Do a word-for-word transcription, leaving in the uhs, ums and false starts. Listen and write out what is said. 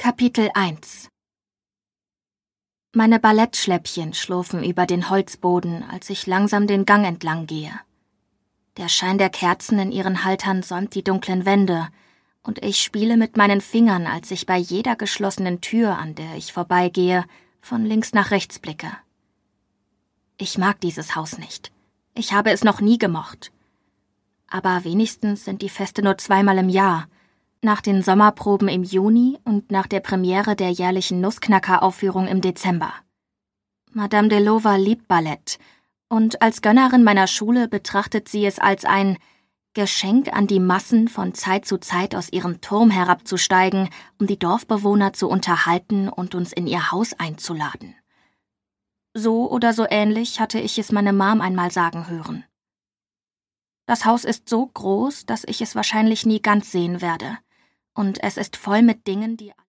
Kapitel eins. Meine Ballettschläppchen schlurfen über den Holzboden, als ich langsam den Gang entlang gehe. Der Schein der Kerzen in ihren Haltern säumt die dunklen Wände, und ich spiele mit meinen Fingern, als ich bei jeder geschlossenen Tür, an der ich vorbeigehe, von links nach rechts blicke. Ich mag dieses Haus nicht. Ich habe es noch nie gemocht. Aber wenigstens sind die Feste nur zweimal im Jahr, nach den Sommerproben im Juni und nach der Premiere der jährlichen Nussknacker-Aufführung im Dezember. Madame Delova liebt Ballett, und als Gönnerin meiner Schule betrachtet sie es als ein Geschenk an die Massen, von Zeit zu Zeit aus ihrem Turm herabzusteigen, um die Dorfbewohner zu unterhalten und uns in ihr Haus einzuladen. So oder so ähnlich hatte ich es meine Mom einmal sagen hören. Das Haus ist so groß, dass ich es wahrscheinlich nie ganz sehen werde, und es ist voll mit Dingen, die